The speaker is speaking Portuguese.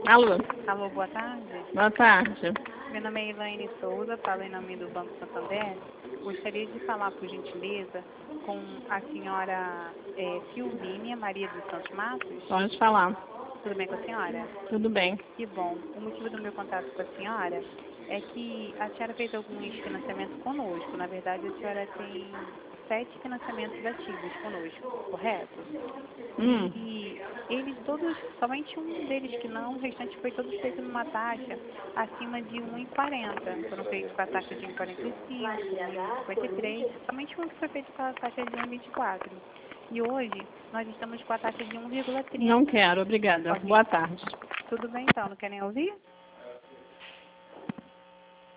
Alô, Alô, boa tarde. boa tarde. Meu nome é Elaine Souza, falo em nome do Banco Santander. Gostaria de falar, por gentileza, com a senhora Silvínia Maria dos Santos Matos. Pode falar. Tudo bem com a senhora? Tudo bem. Que bom. O motivo do meu contato com a senhora é que a senhora fez alguns financiamentos conosco. Na verdade, a senhora tem 7 financiamentos ativos conosco, correto? E eles todos, somente um deles que não, o restante foi todos feitos numa taxa acima de 1,40. Foram feitos com a taxa de 1,45, 1,53, somente um que foi feito com a taxa de 1,24. E hoje nós estamos com a taxa de 1,30. Não quero, obrigada. Ok. Boa tarde. Tudo bem então, não querem ouvir?